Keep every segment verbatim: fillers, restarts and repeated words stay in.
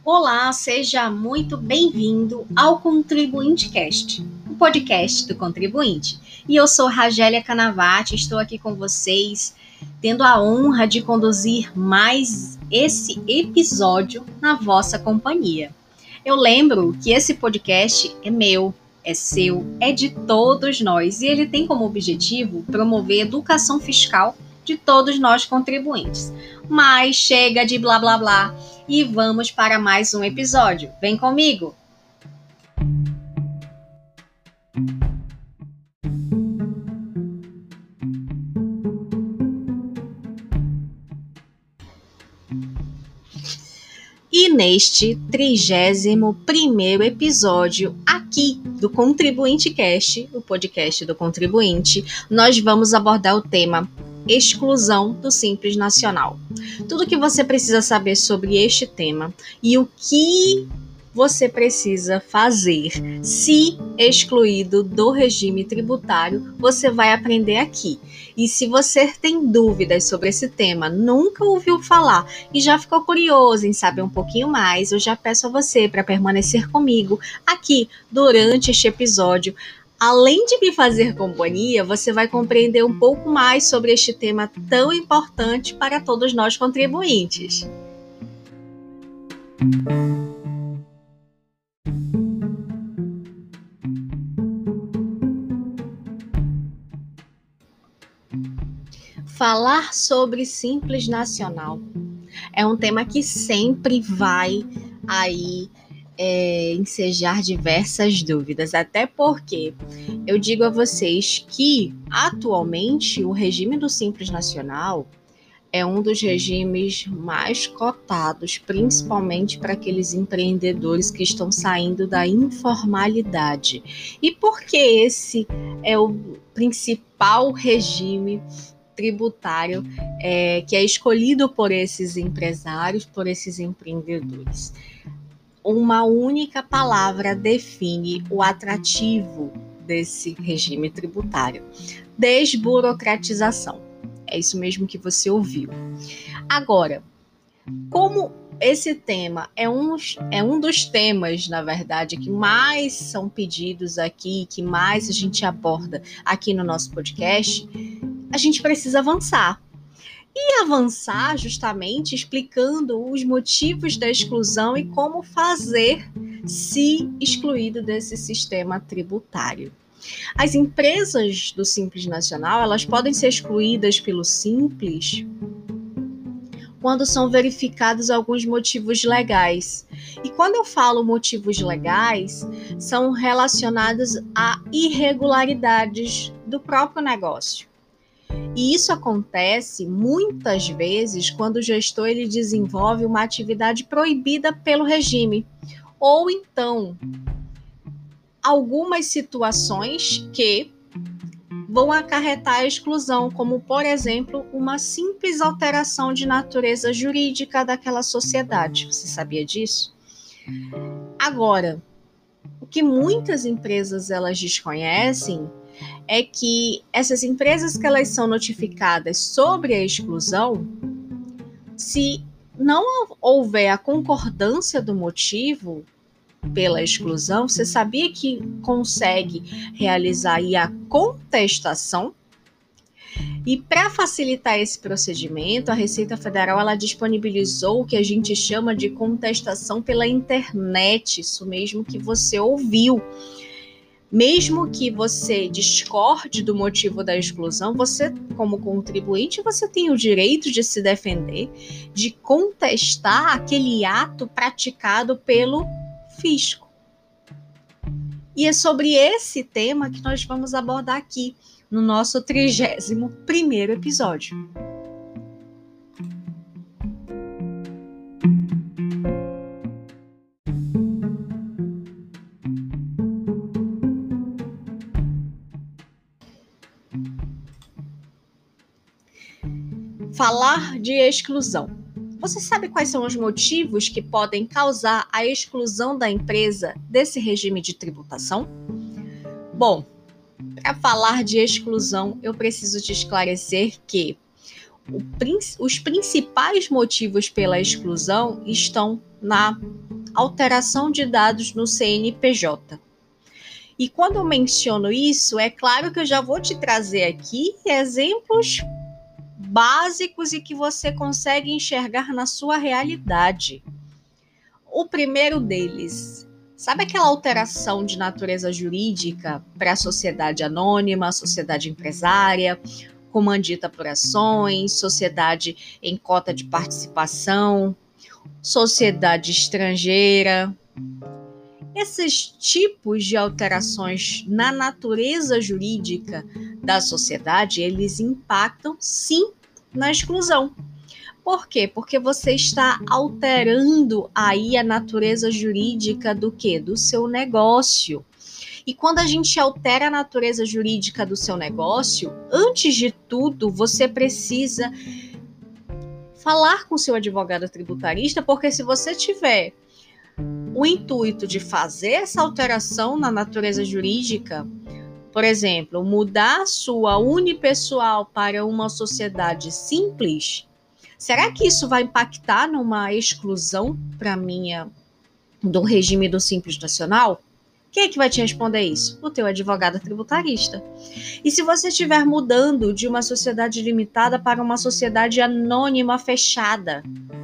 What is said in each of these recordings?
Olá, seja muito bem-vindo ao Contribuinte Cast, o podcast do contribuinte. E eu sou Ragélia Canavati, estou aqui com vocês, tendo a honra de conduzir mais esse episódio na vossa companhia. Eu lembro que esse podcast é meu, é seu, é de todos nós e ele tem como objetivo promover a educação fiscal de todos nós contribuintes. Mas chega de blá blá blá e vamos para mais um episódio. Vem comigo! E neste trigésimo primeiro episódio aqui do Contribuinte Cast, o podcast do contribuinte, nós vamos abordar o tema exclusão do Simples Nacional. Tudo o que você precisa saber sobre este tema e o que você precisa fazer se excluído do regime tributário, você vai aprender aqui. E se você tem dúvidas sobre esse tema, nunca ouviu falar e já ficou curioso em saber um pouquinho mais, eu já peço a você para permanecer comigo aqui durante este episódio. Além de me fazer companhia, você vai compreender um pouco mais sobre este tema tão importante para todos nós contribuintes. Falar sobre Simples Nacional é um tema que sempre vai aí É, ensejar diversas dúvidas, até porque eu digo a vocês que atualmente o regime do Simples Nacional é um dos regimes mais cotados, principalmente para aqueles empreendedores que estão saindo da informalidade. E por que esse é o principal regime tributário é, que é escolhido por esses empresários, por esses empreendedores? Uma única palavra define o atrativo desse regime tributário: desburocratização. É isso mesmo que você ouviu. Agora, como esse tema é um, é um dos temas, na verdade, que mais são pedidos aqui, que mais a gente aborda aqui no nosso podcast, a gente precisa avançar. E avançar justamente explicando os motivos da exclusão e como fazer se excluído desse sistema tributário. As empresas do Simples Nacional, elas podem ser excluídas pelo Simples quando são verificados alguns motivos legais. E quando eu falo motivos legais, são relacionados a irregularidades do próprio negócio. E isso acontece muitas vezes quando o gestor ele desenvolve uma atividade proibida pelo regime, ou então algumas situações que vão acarretar a exclusão, como por exemplo uma simples alteração de natureza jurídica daquela sociedade. Você sabia disso? Agora, o que muitas empresas elas desconhecem é que essas empresas que elas são notificadas sobre a exclusão, se não houver a concordância do motivo pela exclusão, você sabia que consegue realizar aí a contestação? E para facilitar esse procedimento, a Receita Federal ela disponibilizou o que a gente chama de contestação pela internet, isso mesmo que você ouviu. Mesmo que você discorde do motivo da exclusão, você, como contribuinte, você tem o direito de se defender, de contestar aquele ato praticado pelo fisco. E é sobre esse tema que nós vamos abordar aqui, no nosso trigésimo primeiro episódio. Falar de exclusão. Você sabe quais são os motivos que podem causar a exclusão da empresa desse regime de tributação? Bom, para falar de exclusão, eu preciso te esclarecer que o, os principais motivos pela exclusão estão na alteração de dados no C N P J. E quando eu menciono isso, é claro que eu já vou te trazer aqui exemplos básicos e que você consegue enxergar na sua realidade. O primeiro deles, sabe aquela alteração de natureza jurídica para a sociedade anônima, sociedade empresária, comandita por ações, sociedade em cota de participação, sociedade estrangeira? Esses tipos de alterações na natureza jurídica da sociedade, eles impactam, sim, na exclusão. Por quê? Porque você está alterando aí a natureza jurídica do quê? Do seu negócio. E quando a gente altera a natureza jurídica do seu negócio, antes de tudo, você precisa falar com o seu advogado tributarista, porque se você tiver o intuito de fazer essa alteração na natureza jurídica, por exemplo, mudar sua unipessoal para uma sociedade simples, será que isso vai impactar numa exclusão para minha do regime do Simples Nacional? Quem é que vai te responder isso? O teu advogado tributarista. E se você estiver mudando de uma sociedade limitada para uma sociedade anônima fechada,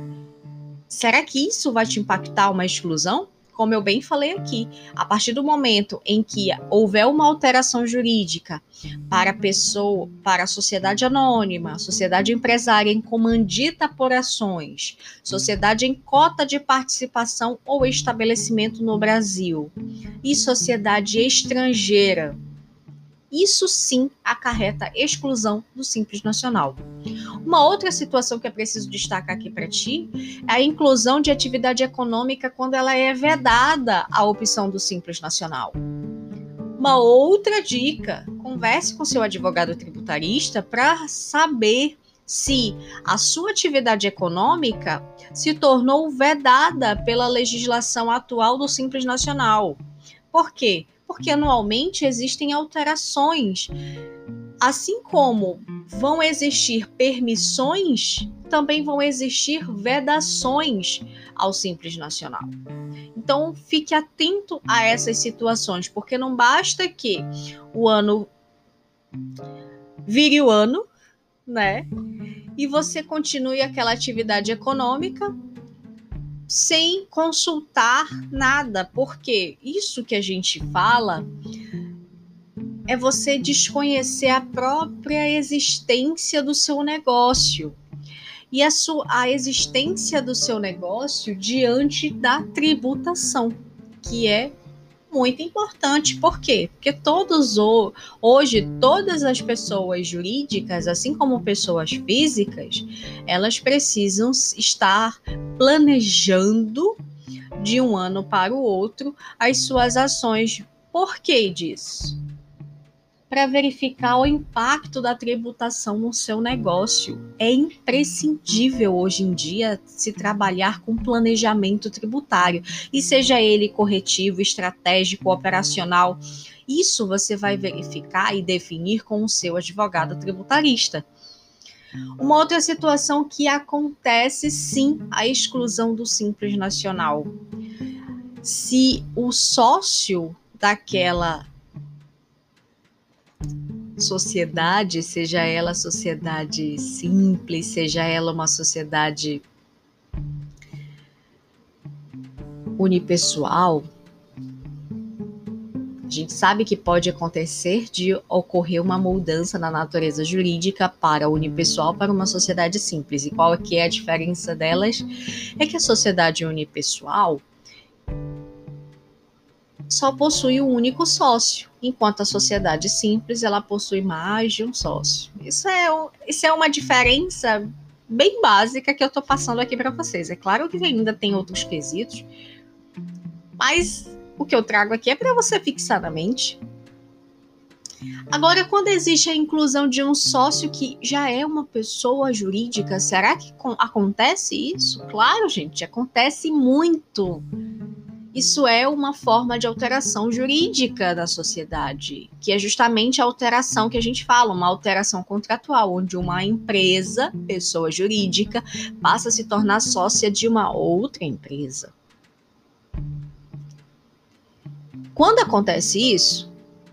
será que isso vai te impactar uma exclusão? Como eu bem falei aqui, a partir do momento em que houver uma alteração jurídica para a pessoa, para a sociedade anônima, sociedade empresária em comandita por ações, sociedade em cota de participação ou estabelecimento no Brasil e sociedade estrangeira, isso sim acarreta exclusão do Simples Nacional. Uma outra situação que é preciso destacar aqui para ti é a inclusão de atividade econômica quando ela é vedada a opção do Simples Nacional. Uma outra dica, converse com seu advogado tributarista para saber se a sua atividade econômica se tornou vedada pela legislação atual do Simples Nacional. Por quê? Porque anualmente existem alterações. Assim como vão existir permissões, também vão existir vedações ao Simples Nacional. Então, fique atento a essas situações, porque não basta que o ano vire o ano, né? E você continue aquela atividade econômica sem consultar nada, porque isso que a gente fala é você desconhecer a própria existência do seu negócio e a, sua, a existência do seu negócio diante da tributação, que é muito importante. Por quê? Porque todos hoje, todas as pessoas jurídicas, assim como pessoas físicas, elas precisam estar planejando de um ano para o outro as suas ações. Por que disso? Para verificar o impacto da tributação no seu negócio. É imprescindível hoje em dia se trabalhar com planejamento tributário, e seja ele corretivo, estratégico, operacional. Isso você vai verificar e definir com o seu advogado tributarista. Uma outra situação que acontece, sim, a exclusão do Simples Nacional. Se o sócio daquela sociedade, seja ela sociedade simples, seja ela uma sociedade unipessoal, a gente sabe que pode acontecer de ocorrer uma mudança na natureza jurídica para unipessoal para uma sociedade simples. E qual é que é a diferença delas? É que a sociedade unipessoal só possui um único sócio, enquanto a sociedade simples ela possui mais de um sócio. Isso é, isso é uma diferença bem básica que eu estou passando aqui para vocês. É claro que ainda tem outros quesitos, mas o que eu trago aqui é para você fixar na mente. Agora, quando existe a inclusão de um sócio que já é uma pessoa jurídica, será que acontece isso? Claro, gente, acontece muito. Isso é uma forma de alteração jurídica da sociedade, que é justamente a alteração que a gente fala, uma alteração contratual, onde uma empresa, pessoa jurídica, passa a se tornar sócia de uma outra empresa. Quando acontece isso,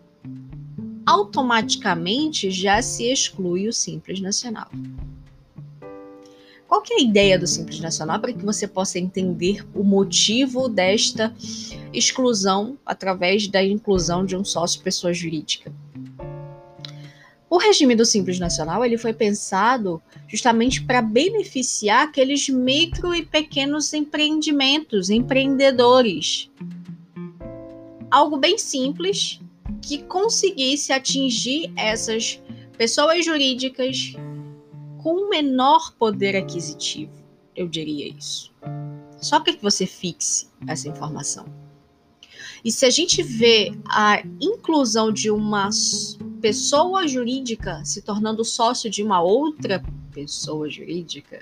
automaticamente já se exclui o Simples Nacional. Qual que é a ideia do Simples Nacional para que você possa entender o motivo desta exclusão através da inclusão de um sócio pessoa jurídica? O regime do Simples Nacional ele foi pensado justamente para beneficiar aqueles micro e pequenos empreendimentos, empreendedores. Algo bem simples que conseguisse atingir essas pessoas jurídicas com menor poder aquisitivo, eu diria isso. Só para que você fixe essa informação. E se a gente vê a inclusão de uma pessoa jurídica se tornando sócio de uma outra pessoa jurídica,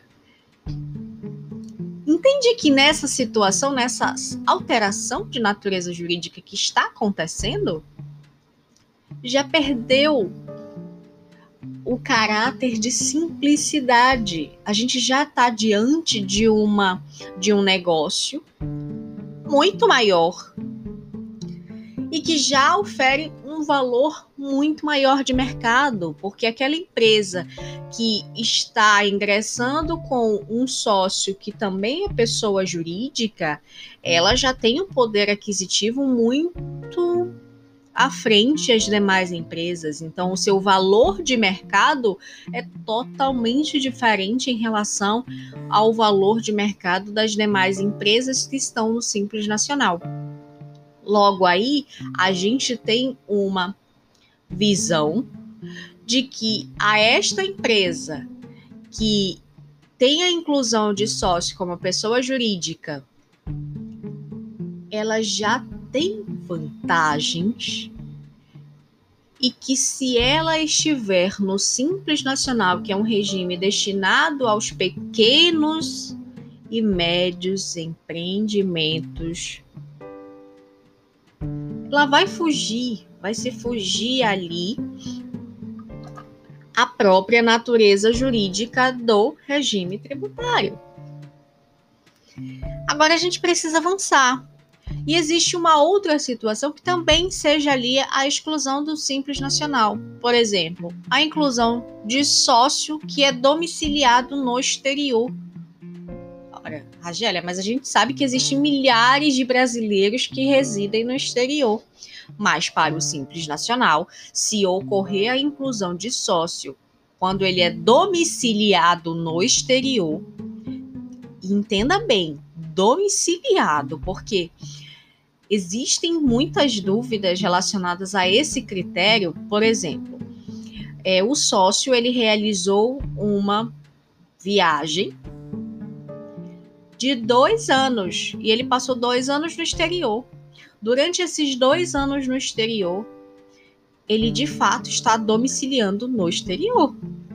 entende que nessa situação, nessa alteração de natureza jurídica que está acontecendo, já perdeu o caráter de simplicidade. A gente já está diante de, uma, de um negócio muito maior e que já ofere um valor muito maior de mercado, porque aquela empresa que está ingressando com um sócio que também é pessoa jurídica, ela já tem um poder aquisitivo muito à frente às demais empresas. Então, o seu valor de mercado é totalmente diferente em relação ao valor de mercado das demais empresas que estão no Simples Nacional. Logo aí, a gente tem uma visão de que a esta empresa que tem a inclusão de sócio como pessoa jurídica, ela já tem vantagens e que se ela estiver no Simples Nacional, que é um regime destinado aos pequenos e médios empreendimentos, ela vai fugir, vai se fugir ali a própria natureza jurídica do regime tributário. Agora a gente precisa avançar. E existe uma outra situação que também seja ali a exclusão do Simples Nacional. Por exemplo, a inclusão de sócio que é domiciliado no exterior. Ora, Ragélia, mas a gente sabe que existem milhares de brasileiros que residem no exterior. Mas para o Simples Nacional, se ocorrer a inclusão de sócio quando ele é domiciliado no exterior, entenda bem, domiciliado, porque existem muitas dúvidas relacionadas a esse critério. Por exemplo, é, o sócio ele realizou uma viagem de dois anos e ele passou dois anos no exterior. Durante esses dois anos no exterior, ele de fato está domiciliando no exterior.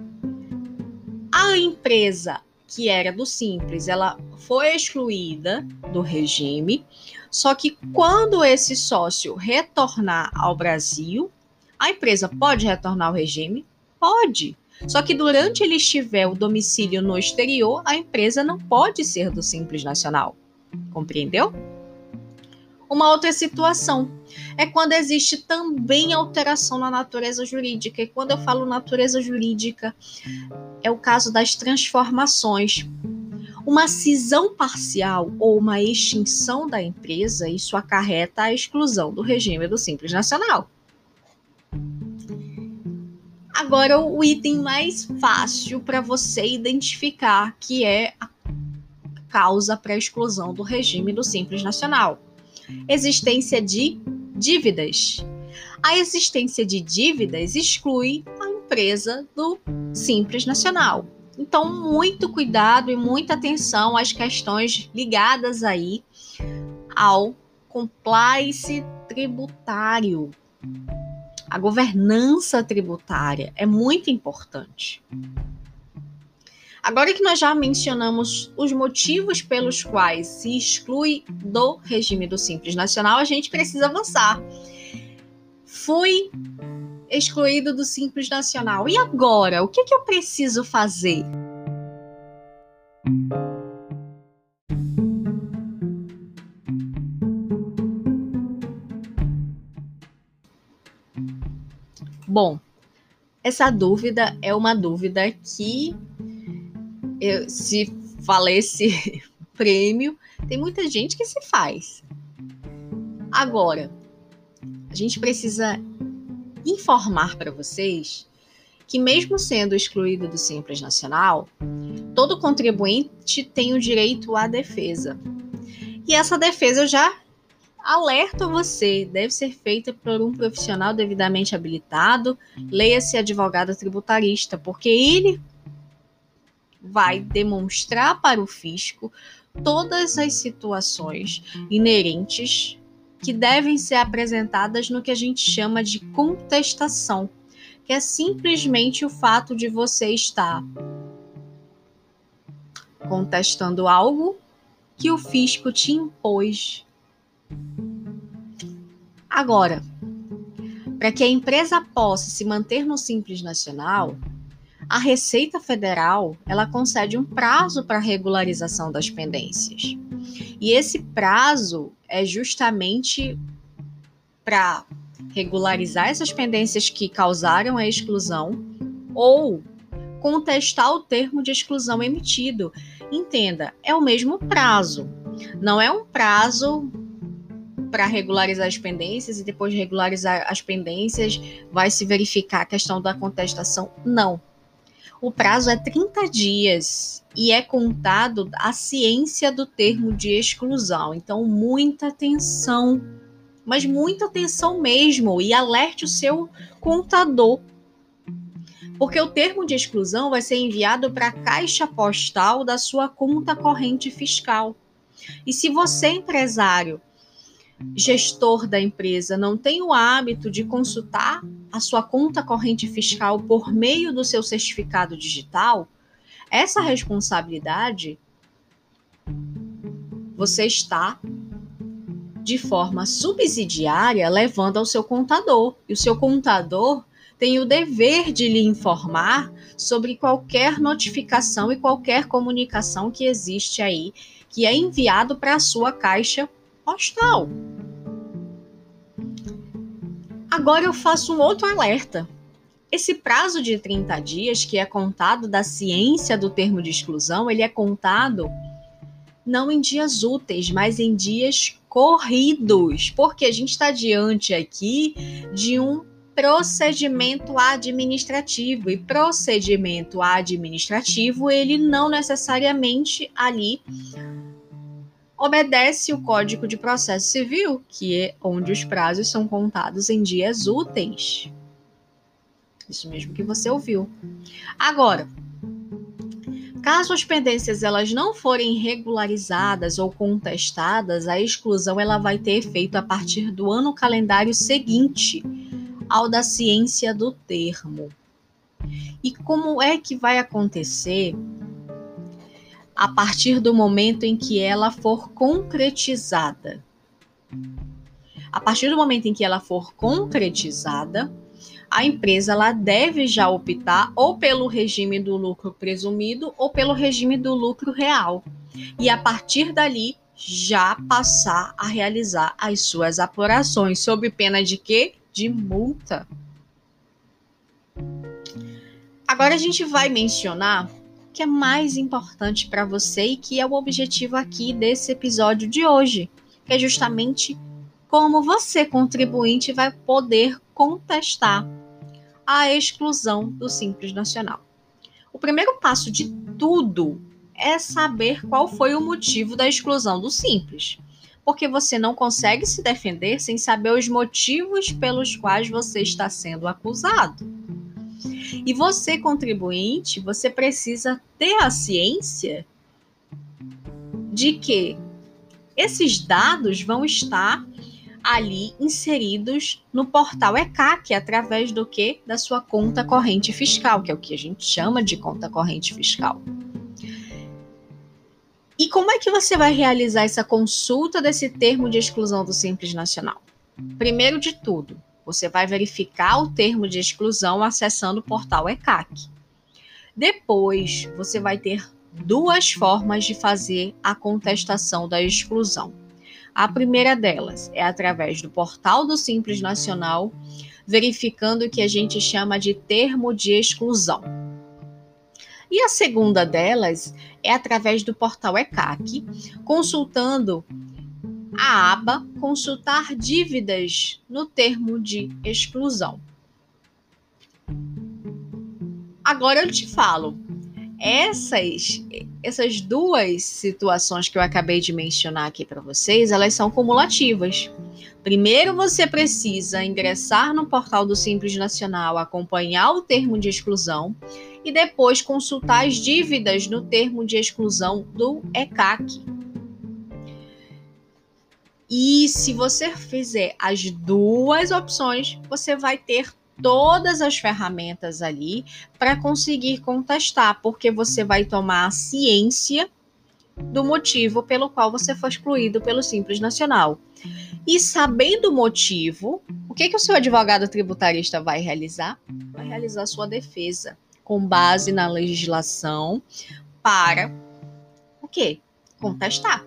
A empresa que era do Simples, ela foi excluída do regime, só que quando esse sócio retornar ao Brasil, a empresa pode retornar ao regime? Pode. Só que durante ele estiver o domicílio no exterior, a empresa não pode ser do Simples Nacional. Compreendeu? Uma outra situação é quando existe também alteração na natureza jurídica. E quando eu falo natureza jurídica, é o caso das transformações. Uma cisão parcial ou uma extinção da empresa, isso acarreta a exclusão do regime do Simples Nacional. Agora, o item mais fácil para você identificar, que é a causa para a exclusão do regime do Simples Nacional. Existência de dívidas. A existência de dívidas exclui a empresa do Simples Nacional. Então, muito cuidado e muita atenção às questões ligadas aí ao compliance tributário. A governança tributária é muito importante. Agora que nós já mencionamos os motivos pelos quais se exclui do regime do Simples Nacional, a gente precisa avançar. Fui excluído do Simples Nacional. E agora? O que, que eu preciso fazer? Bom, essa dúvida é uma dúvida que, eu, se valesse prêmio, tem muita gente que se faz. Agora, a gente precisa informar para vocês que, mesmo sendo excluído do Simples Nacional, todo contribuinte tem o direito à defesa. E essa defesa eu já alerto você, deve ser feita por um profissional devidamente habilitado, leia-se advogado tributarista, porque ele vai demonstrar para o fisco todas as situações inerentes que devem ser apresentadas no que a gente chama de contestação, que é simplesmente o fato de você estar contestando algo que o fisco te impôs. Agora, para que a empresa possa se manter no Simples Nacional, a Receita Federal ela concede um prazo para a regularização das pendências. E esse prazo é justamente para regularizar essas pendências que causaram a exclusão ou contestar o termo de exclusão emitido. Entenda, é o mesmo prazo. Não é um prazo para regularizar as pendências e depois de regularizar as pendências vai se verificar a questão da contestação. Não. O prazo é trinta dias e é contado a ciência do termo de exclusão. Então, muita atenção, mas muita atenção mesmo, e alerte o seu contador. Porque o termo de exclusão vai ser enviado para a caixa postal da sua conta corrente fiscal. E se você, empresário, gestor da empresa, não tem o hábito de consultar a sua conta corrente fiscal por meio do seu certificado digital, essa responsabilidade você está, de forma subsidiária, levando ao seu contador. E o seu contador tem o dever de lhe informar sobre qualquer notificação e qualquer comunicação que existe aí, que é enviado para a sua caixa postal. Agora eu faço um outro alerta. Esse prazo de trinta dias, que é contado da ciência do termo de exclusão, ele é contado não em dias úteis, mas em dias corridos, porque a gente está diante aqui de um procedimento administrativo, e procedimento administrativo, ele não necessariamente ali obedece o Código de Processo Civil, que é onde os prazos são contados em dias úteis. Isso mesmo que você ouviu. Agora, caso as pendências elas não forem regularizadas ou contestadas, a exclusão ela vai ter efeito a partir do ano calendário seguinte ao da ciência do termo. E como é que vai acontecer? A partir do momento em que ela for concretizada. A partir do momento em que ela for concretizada, a empresa ela deve já optar ou pelo regime do lucro presumido ou pelo regime do lucro real. E a partir dali, já passar a realizar as suas apurações, sob pena de quê? De multa. Agora a gente vai mencionar o que é mais importante para você e que é o objetivo aqui desse episódio de hoje, que é justamente como você, contribuinte, vai poder contestar a exclusão do Simples Nacional. O primeiro passo de tudo é saber qual foi o motivo da exclusão do Simples, porque você não consegue se defender sem saber os motivos pelos quais você está sendo acusado. E você, contribuinte, você precisa ter a ciência de que esses dados vão estar ali inseridos no portal E C A C, através do quê? Da sua conta corrente fiscal, que é o que a gente chama de conta corrente fiscal. E como é que você vai realizar essa consulta desse termo de exclusão do Simples Nacional? Primeiro de tudo, você vai verificar o termo de exclusão acessando o portal E C A C. Depois, você vai ter duas formas de fazer a contestação da exclusão. A primeira delas é através do portal do Simples Nacional, verificando o que a gente chama de termo de exclusão. E a segunda delas é através do portal E C A C, consultando a aba Consultar dívidas no termo de exclusão. Agora eu te falo, essas, essas duas situações que eu acabei de mencionar aqui para vocês, elas são cumulativas. Primeiro você precisa ingressar no portal do Simples Nacional, acompanhar o termo de exclusão e depois consultar as dívidas no termo de exclusão do E C A C. E se você fizer as duas opções, você vai ter todas as ferramentas ali para conseguir contestar, porque você vai tomar a ciência do motivo pelo qual você foi excluído pelo Simples Nacional. E sabendo o motivo, o que, que o seu advogado tributarista vai realizar? Vai realizar sua defesa com base na legislação para o quê? Contestar.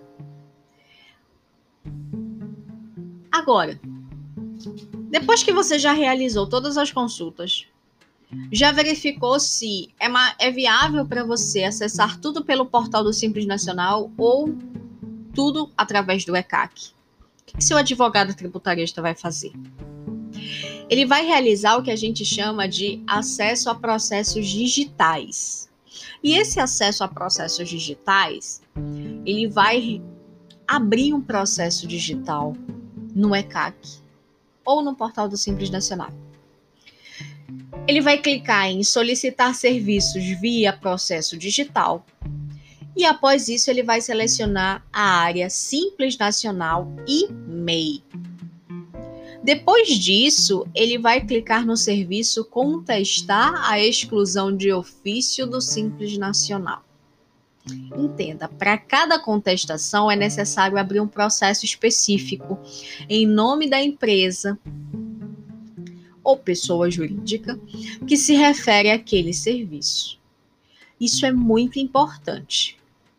Agora, depois que você já realizou todas as consultas, já verificou se é, uma, é viável para você acessar tudo pelo portal do Simples Nacional ou tudo através do E C A C? O que seu advogado tributarista vai fazer? Ele vai realizar o que a gente chama de acesso a processos digitais. E esse acesso a processos digitais, ele vai abrir um processo digital no E C A C ou no portal do Simples Nacional. Ele vai clicar em solicitar serviços via processo digital e após isso ele vai selecionar a área Simples Nacional e M E I. Depois disso, ele vai clicar no serviço contestar a exclusão de ofício do Simples Nacional. Entenda, para cada contestação é necessário abrir um processo específico em nome da empresa ou pessoa jurídica que se refere àquele serviço. Isso é muito importante.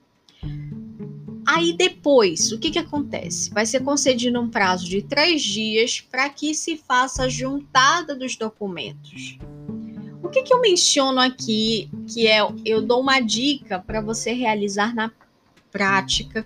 Aí depois, o que, que acontece? Vai ser concedido um prazo de três dias para que se faça a juntada dos documentos. O que, que eu menciono aqui, que é, eu dou uma dica para você realizar na prática.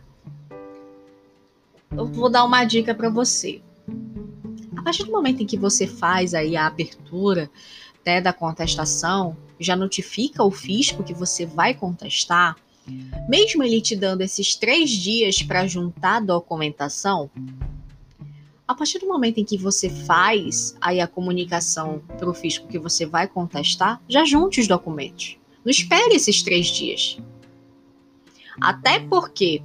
Eu vou dar uma dica para você. A partir do momento em que você faz aí a abertura, né, da contestação, já notifica o fisco que você vai contestar, mesmo ele te dando esses três dias para juntar a documentação, a partir do momento em que você faz aí a comunicação para o fisco que você vai contestar, já junte os documentos. Não espere esses três dias. Até porque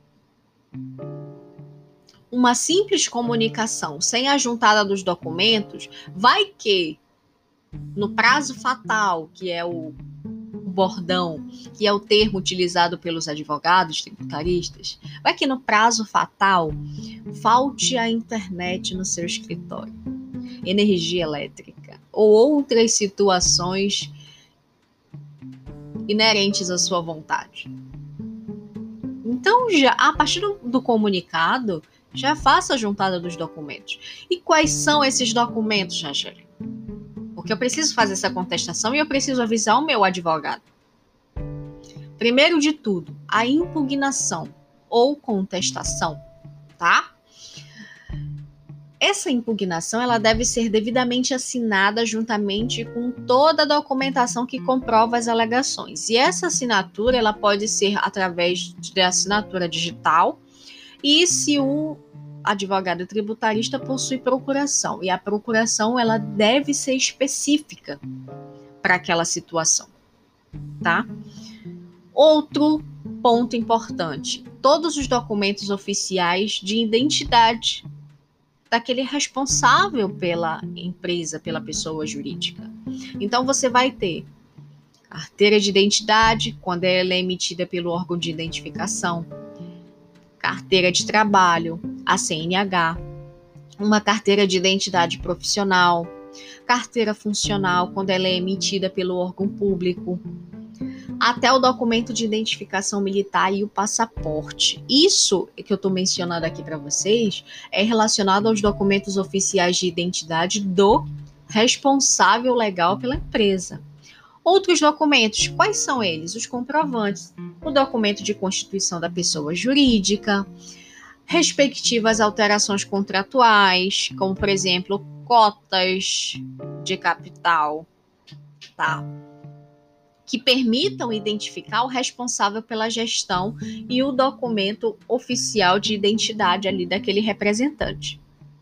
uma simples comunicação sem a juntada dos documentos vai que, no prazo fatal, que é o bordão, que é o termo utilizado pelos advogados tributaristas, vai que no prazo fatal falte a internet no seu escritório, energia elétrica ou outras situações inerentes à sua vontade. Então, já a partir do, do comunicado, já faça a juntada dos documentos. E quais são esses documentos, Rangeli? Porque eu preciso fazer essa contestação e eu preciso avisar o meu advogado. Primeiro de tudo, a impugnação ou contestação, tá? Essa impugnação ela deve ser devidamente assinada juntamente com toda a documentação que comprova as alegações. E essa assinatura ela pode ser através de assinatura digital e se o advogado tributarista possui procuração. E a procuração ela deve ser específica para aquela situação, tá? Outro ponto importante, todos os documentos oficiais de identidade daquele responsável pela empresa, pela pessoa jurídica. Então, você vai ter Carteira de identidade, quando ela é emitida pelo órgão de identificação. Carteira de trabalho, a C N H. Uma carteira de identidade profissional. Carteira funcional, quando ela é emitida pelo órgão público. Até o documento de identificação militar e o passaporte. Isso que eu estou mencionando aqui para vocês é relacionado aos documentos oficiais de identidade do responsável legal pela empresa. Outros documentos, quais são eles? Os comprovantes, o documento de constituição da pessoa jurídica, respectivas alterações contratuais, como, por exemplo, cotas de capital, tá? Que permitam identificar o responsável pela gestão e o documento oficial de identidade ali daquele representante.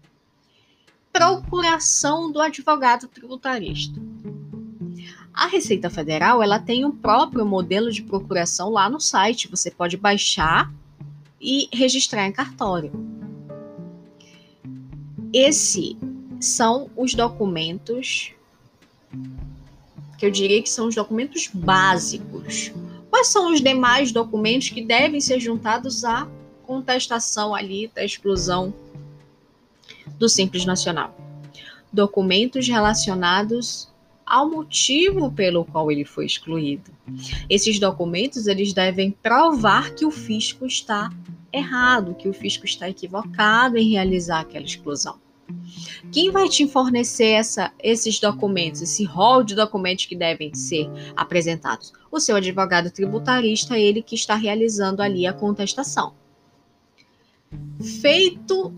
Procuração do advogado tributarista. A Receita Federal, ela tem um próprio modelo de procuração lá no site. Você pode baixar e registrar em cartório. Esses são os documentos que eu diria que são os documentos básicos. Quais são os demais documentos que devem ser juntados à contestação ali da exclusão do Simples Nacional? Documentos relacionados ao motivo pelo qual ele foi excluído. Esses documentos, eles devem provar que o fisco está errado, que o fisco está equivocado em realizar aquela exclusão. Quem vai te fornecer essa, esses documentos, esse rol de documentos que devem ser apresentados? O seu advogado tributarista, ele que está realizando ali a contestação. Feito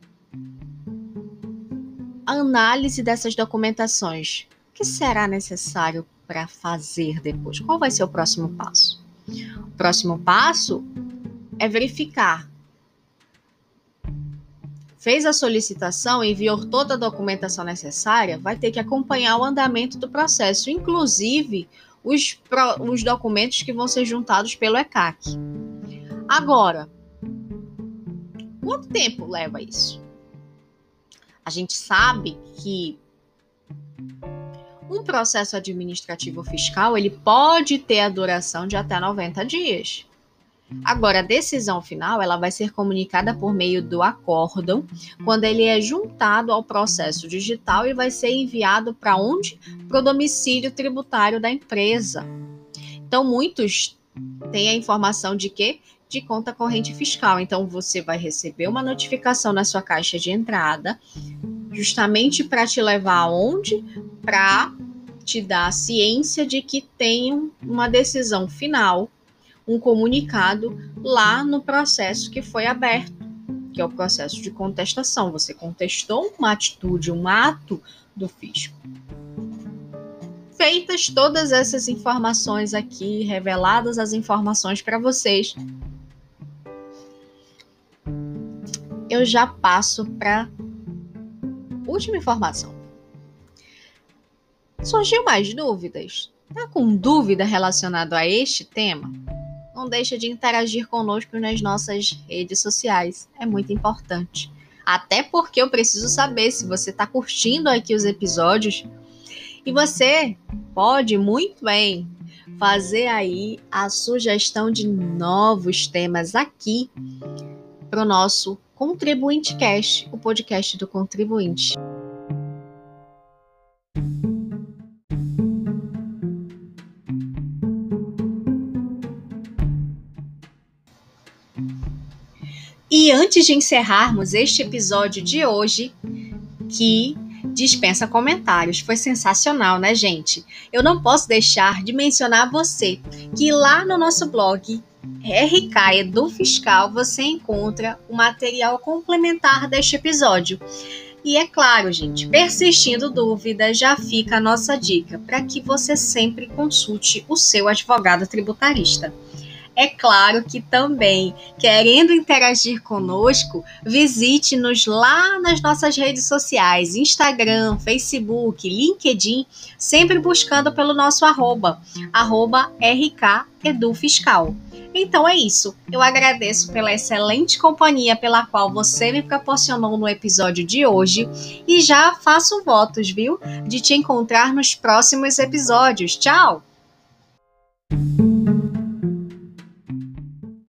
a análise dessas documentações, o que será necessário para fazer depois? Qual vai ser o próximo passo? O próximo passo é verificar. Fez a solicitação, enviou toda a documentação necessária, vai ter que acompanhar o andamento do processo, inclusive os, pro, os documentos que vão ser juntados pelo E C A C. Agora, quanto tempo leva isso? A gente sabe que um processo administrativo fiscal, ele pode ter a duração de até noventa dias. Agora, a decisão final, ela vai ser comunicada por meio do acórdão, quando ele é juntado ao processo digital e vai ser enviado para onde? Para o domicílio tributário da empresa. Então, muitos têm a informação de quê? De conta corrente fiscal. Então, você vai receber uma notificação na sua caixa de entrada, justamente para te levar aonde? Para te dar a ciência de que tem uma decisão final, um comunicado lá no processo que foi aberto, que é o processo de contestação. Você contestou uma atitude, um ato do fisco. Feitas todas essas informações aqui, reveladas as informações para vocês, eu já passo para a última informação. Surgiu mais dúvidas? Está com dúvida relacionada a este tema? Não deixa de interagir conosco nas nossas redes sociais. É muito importante. Até porque eu preciso saber se você está curtindo aqui os episódios. E você pode muito bem fazer aí a sugestão de novos temas aqui para o nosso Contribuinte Cast, o podcast do contribuinte. E antes de encerrarmos este episódio de hoje, que dispensa comentários, foi sensacional, né, gente? Eu não posso deixar de mencionar a você que lá no nosso blog R K Edu Fiscal você encontra o material complementar deste episódio. E é claro, gente, persistindo dúvida, já fica a nossa dica para que você sempre consulte o seu advogado tributarista. É claro que também, querendo interagir conosco, visite-nos lá nas nossas redes sociais, Instagram, Facebook, LinkedIn, sempre buscando pelo nosso arroba, arroba R K Edu Fiscal. Então é isso, eu agradeço pela excelente companhia pela qual você me proporcionou no episódio de hoje e já faço votos, viu, de te encontrar nos próximos episódios. Tchau! Tchau.